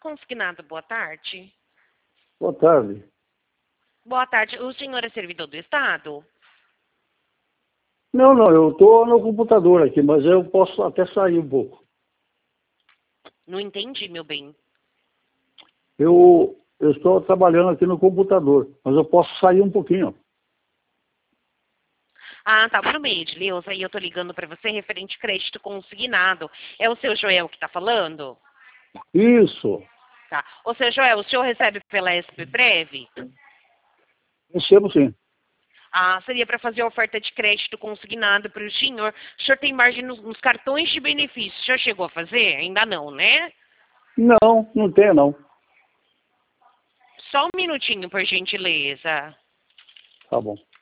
Consignado, boa tarde. Boa tarde. Boa tarde. O senhor é servidor do Estado? Não, eu estou no computador aqui, mas eu posso até sair um pouco. Não entendi, meu bem. Eu estou trabalhando aqui no computador, mas eu posso sair um pouquinho. Ah, tá, por meio de Deus, aí eu tô ligando para você referente crédito consignado. É o seu Joel que tá falando? Isso, Tá. Ô, seu Joel, o senhor recebe pela SPPrev? recebo sim. Ah, seria para fazer a oferta de crédito consignado para o senhor. O senhor tem margem nos cartões de benefício. O senhor chegou a fazer? Ainda não, né? Não tem não. Só um minutinho, por gentileza. Tá bom.